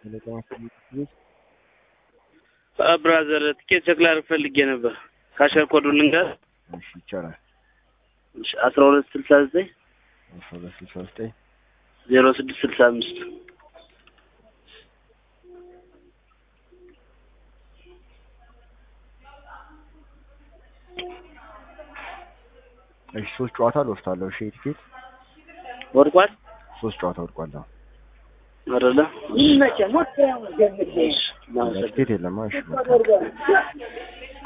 ብራዘር ትኬት ቼክ ላድርግ ፈልጌ ነበር። ካሸር ኮዱን ልንገር። እሺ ይቻላል። 1269 1269 0665 እሺ 3 ጨዋታ ልወስዳለሁ። እሺ ቲኬት ወርቋል። 3 ጨዋታ ወርቋል። አይደለ ቲኬት የለም። እሺ